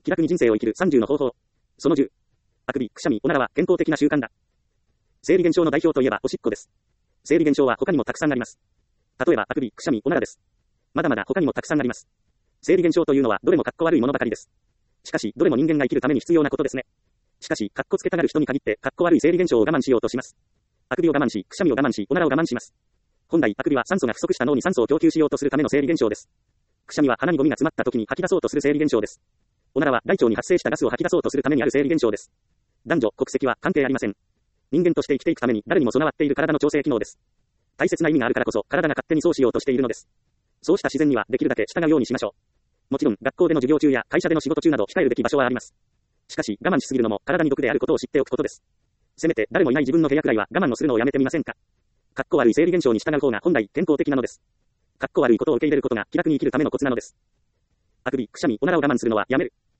気楽に人生を生きる30の方法。その10。あくび、くしゃみ、おならは健康的な習慣だ。生理現象の代表といえばおしっこです。生理現象は他にもたくさんあります。例えば、あくび、くしゃみ、おならです。まだまだ他にもたくさんあります。生理現象というのはどれもかっこ悪いものばかりです。しかし、どれも人間が生きるために必要なことですね。しかし、かっこつけたがる人に限って、かっこ悪い生理現象を我慢しようとします。あくびを我慢し、くしゃみを我慢し、おならを我慢します。本来、あくびは酸素が不足した脳に酸素を供給しようとするための生理現象です。くしゃみは鼻にゴミが詰まった時に吐き出そうとする生理現象です。おならは大腸に発生したガスを吐き出そうとするためにある生理現象です。男女、国籍は関係ありません。人間として生きていくために誰にも備わっている体の調整機能です。大切な意味があるからこそ、体が勝手にそうしようとしているのです。そうした自然にはできるだけ従うようにしましょう。もちろん、学校での授業中や会社での仕事中など控えるべき場所はあります。しかし、我慢しすぎるのも体に毒であることを知っておくことです。せめて誰もいない自分の部屋くらいは我慢をするのをやめてみませんか。かっこ悪い生理現象に従う方が本来健康的なのです。かっこ悪いことを受け入れることが気楽に生きるためのコツなのです。あくび、くしゃみ、おならを我慢するのはやめる。